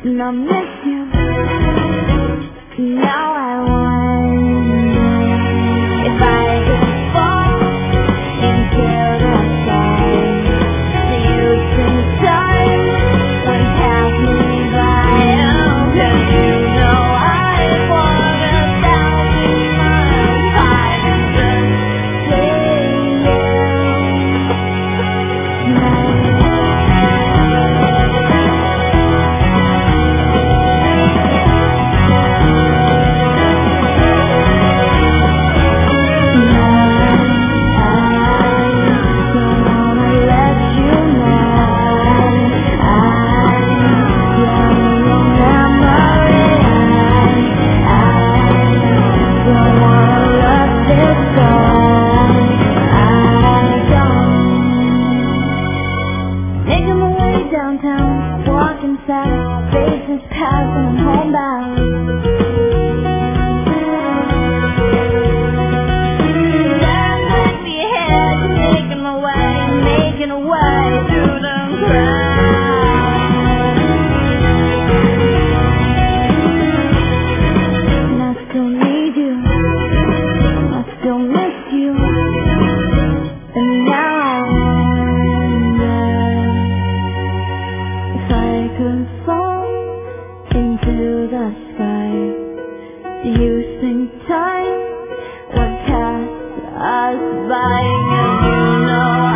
and I miss you. Now I wonder if I could fall into the sky. The youth and time would pass me by. Oh, 'cause you know I'd walk 1,000 miles high just to see you. Making my way downtown, walking fast, faces passing, I'm homebound. Staring like the ahead, making my way through the crowd. And I still need you, I still miss you, and now I wonder if I could fall into the sky. Do you think time would pass us by? 'Cause you know